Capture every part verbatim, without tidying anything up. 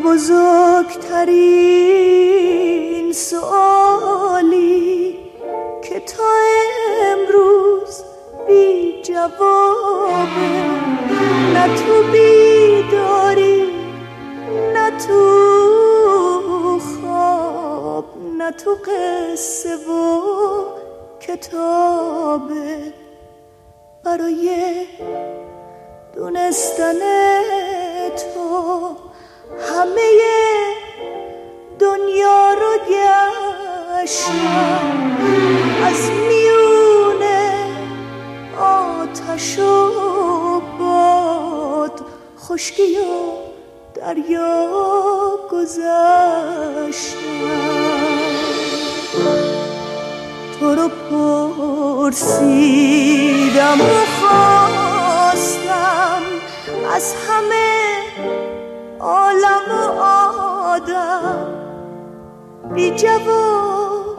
بزرگترین سوالی که تا امروز بی جوابه، نه تو بیداری نه تو خواب نه تو قصه و کتابه. برای دونستن تو همه دنیا رو گشتم، از میونه آتش و باد، خشکی و دریا گذشتم. تو رو پرسیدم و خواستم از همه عالم و آدم، بی جواب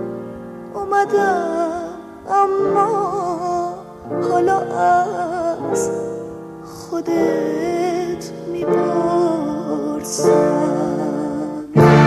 اومدم اما حالا از خودت میپرسم.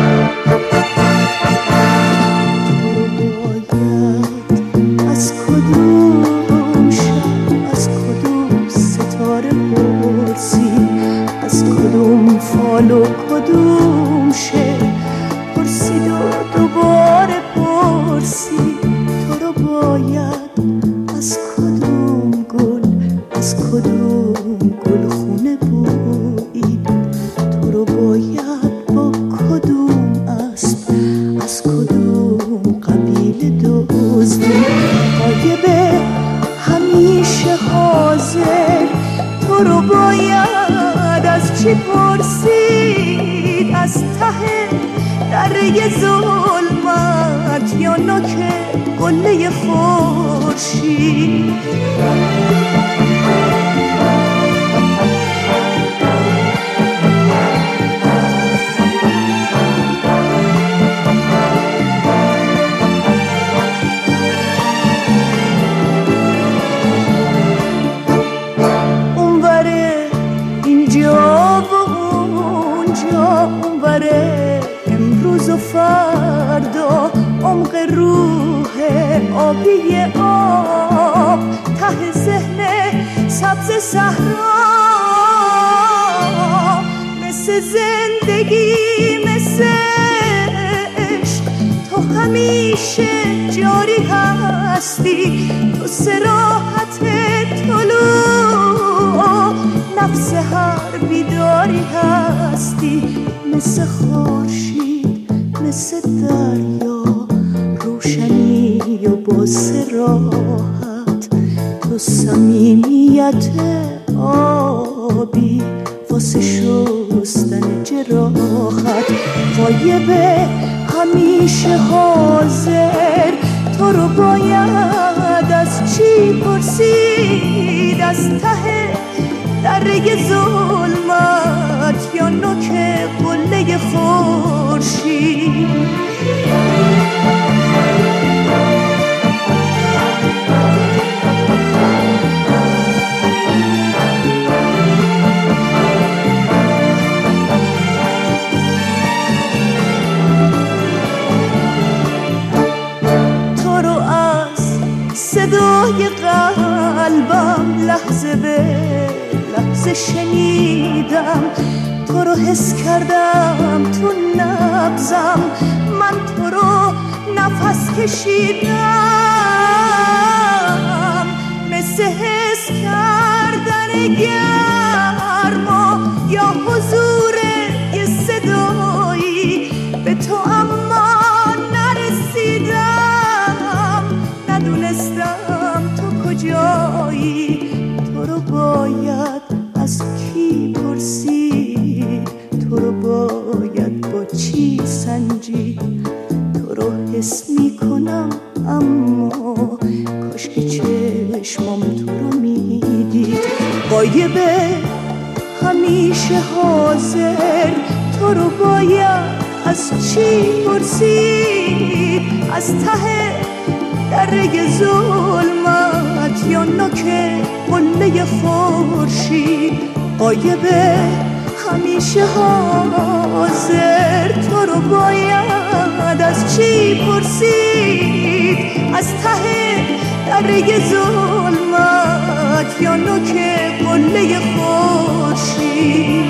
تو باید از کدوم شب، از کدوم ستاره پرسی، از کدوم فال و کدوم شعر پرسید و دوباره پرسی. تو رو باید از کدوم گل، از کدوم گل خونه بویید. تو رو باید با کدوم اسب، از کدوم قبیله دزدید. غایب همیشه حاضر، تو رو باید از چی پرسید؟ از ته دره ظلمت یا نوک قله خورشید؟ اونوره اینجا و اونجا، اونوره امروز و فردا، عمق روح آبی آب، ته ذهن سبز صحرا. مثل زندگی مثل عشق تو همیشه جاری هستی. تو صراحت طلوع نفس هر بیداری هستی. مثل خورشید مثل دریا، روشنی و با صراحت. تو صمیمیت آبی واسه شستن جراحت. غایب همیشه حاضر، تو رو باید از چی پرسید؟ از ته دره ظلمت یا نوک قله خورشید؟ تو رو از صدای قلبم لحظه به لحظه شنیدم. تو رو حس کردم تو نبضم، من تو رو نفس کشیدم. مثل حس کردن گرما یا حضور یه صدایی به تو، اما نرسیدم، ندونستم تو کجایی. تو رو باید از کی پرسید؟ تو رو باید با چی سنجید؟ تو رو حس میکنم اما کاش که چشمام تو رو میدید. غایب همیشه حاضر، تو رو باید از چی پرسید؟ از ته دره ظلمت یا نوک قله خورشید؟ غایب همیشه حاضر تو رو باید از چی پرسید، از ته دره ظلمت یا نوک قله خورشید.